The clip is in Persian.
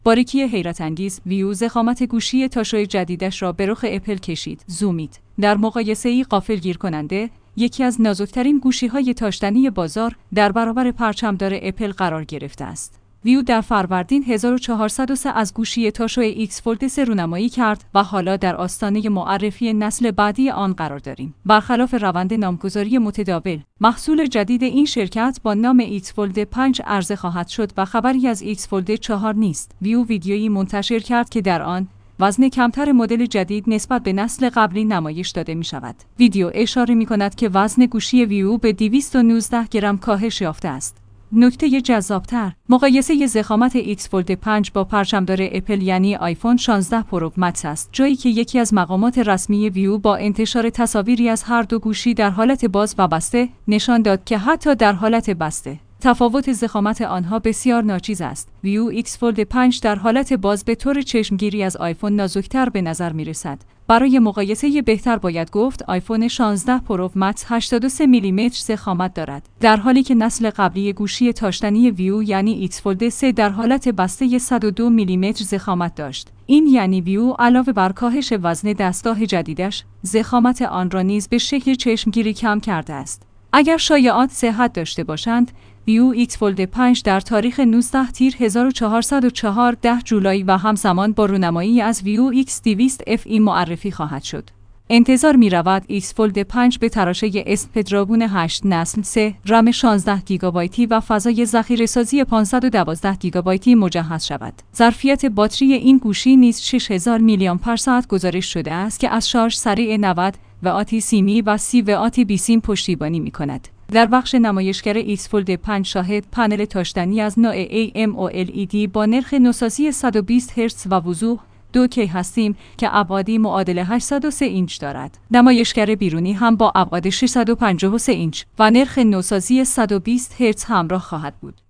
باریکی حیرت انگیز، ویو ضخامت گوشی تاشوی جدیدش را به رخ اپل کشید. زومید. در مقایسه‌ای غافلگیر کننده، یکی از نازکترین گوشی‌های تاشدنی بازار در برابر پرچمدار اپل قرار گرفته است. ویو در فروردین 1403 از گوشی تاشوی ایکس فولد 3 رونمایی کرد و حالا در آستانه معرفی نسل بعدی آن قرار داریم. برخلاف روند نامگذاری متداول، محصول جدید این شرکت با نام ایکس فولد 5 عرضه خواهد شد و خبری از ایکس فولد 4 نیست. ویو ویدیویی منتشر کرد که در آن وزن کمتر مدل جدید نسبت به نسل قبلی نمایش داده می شود. ویدیو اشاره می کند که وزن گوشی ویو به 219 گرم کاهش یافته است. نکته جذابتر، مقایسه ضخامت ایکس فولد 5 با پرچمدار اپل یعنی آیفون 16 پرو مکس است، جایی که یکی از مقامات رسمی ویو با انتشار تصاویری از هر دو گوشی در حالت باز و بسته نشان داد که حتی در حالت بسته تفاوت ضخامت آنها بسیار ناچیز است. ویو ایکس فولد 5 در حالت باز به طور چشمگیری از آیفون نازکتر به نظر می رسد. برای مقایسه بهتر باید گفت آیفون 16 پرو مکس 83 میلیمتر ضخامت دارد، در حالی که نسل قبلی گوشی تاشدنی ویو یعنی ایکس فولد 3 در حالت بسته 102 میلیمتر ضخامت داشت. این یعنی ویو علاوه بر کاهش وزن دستگاه جدیدش، ضخامت آن را نیز به شکل چشمگیری کم کرده است. اگر شایعات صحت داشته باشند، ویو ایکس فولد 5 در تاریخ 19 تیر 1404 10 جولای و همزمان با رونمایی از ویو ایکس 200 FE معرفی خواهد شد. انتظار می رود ایکس فولد 5 به تراشه اسنپدراگون 8 نسل 3، رم 16 گیگابایتی و فضای ذخیره‌سازی 512 گیگابایتی مجهز شود. ظرفیت باتری این گوشی نیز 6000 میلی آمپر ساعت گزارش شده است که از شارژ سریع 90 وات سیمی و 30 وات بیسیم پشتیبانی می کند. در بخش نمایشگر ایکس فولد 5 شاهد پنل تاشدنی از نوع AMOLED با نرخ نوسازی 120 هرتز و وضوح 2K هستیم که ابعادی معادل 803 اینچ دارد. نمایشگر بیرونی هم با ابعاد 653 اینچ و نرخ نوسازی 120 هرتز همراه خواهد بود.